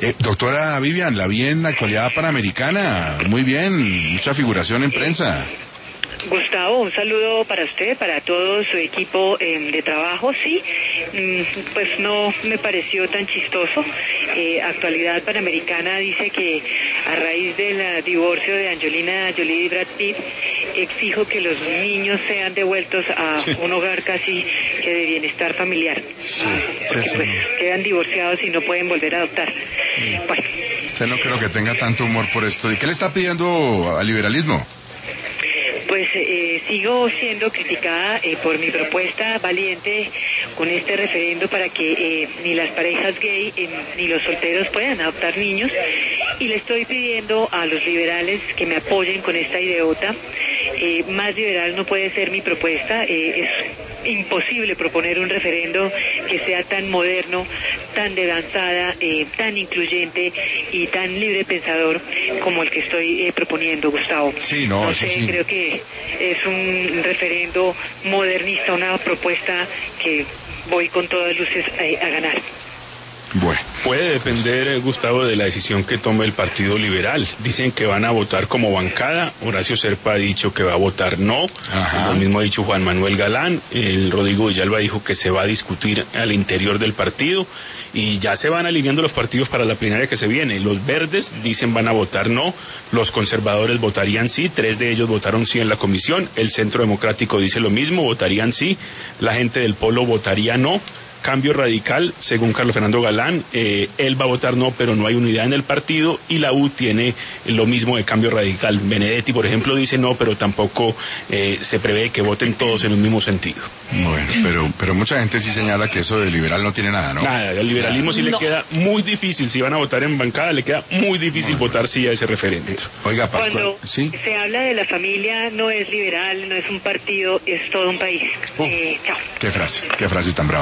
Doctora Vivian, la vi en la actualidad panamericana, muy bien, mucha figuración en prensa. Gustavo, un saludo para usted, para todo su equipo de trabajo. Sí, pues no me pareció tan chistoso. Actualidad Panamericana dice que a raíz del divorcio de Angelina Jolie y Brad Pitt, exijo que los niños sean devueltos a un hogar casi que de bienestar familiar. Porque pues quedan divorciados y no pueden volver a adoptar. Bueno. Usted no creo que tenga tanto humor por esto. ¿Y qué le está pidiendo al liberalismo? Pues sigo siendo criticada por mi propuesta valiente con este referendo para que ni las parejas gay ni los solteros puedan adoptar niños, y le estoy pidiendo a los liberales que me apoyen con esta ideota. Más liberal no puede ser mi propuesta. Es imposible proponer un referendo que sea tan moderno, tan de avanzada, tan incluyente y tan libre pensador como el que estoy proponiendo, Gustavo. Sí, no sé, sí. Creo que es un referendo modernista, una propuesta que voy con todas luces a ganar. Bueno. Puede depender, Gustavo, de la decisión que tome el Partido Liberal. Dicen que van a votar como bancada. Horacio Serpa ha dicho que va a votar no. Ajá. Lo mismo ha dicho Juan Manuel Galán. El Rodrigo Villalba dijo que se va a discutir al interior del partido. Y ya se van alineando los partidos para la plenaria que se viene. Los verdes dicen van a votar no. Los conservadores votarían sí. 3 de ellos votaron sí en la comisión. El Centro Democrático dice lo mismo, votarían sí. La gente del Polo votaría no. Cambio Radical, según Carlos Fernando Galán, él va a votar no, pero no hay unidad en el partido, y la U tiene lo mismo de Cambio Radical. Benedetti, por ejemplo, dice no, pero tampoco se prevé que voten todos en un mismo sentido. Bueno, pero mucha gente sí señala que eso de liberal no tiene nada, ¿no? Nada, el liberalismo sí le queda muy difícil. Si van a votar en bancada, le queda muy difícil votar sí a ese referendo. Oiga, Pascual, cuando se habla de la familia, no es liberal, no es un partido, es todo un país. Chao. Qué frase tan brava.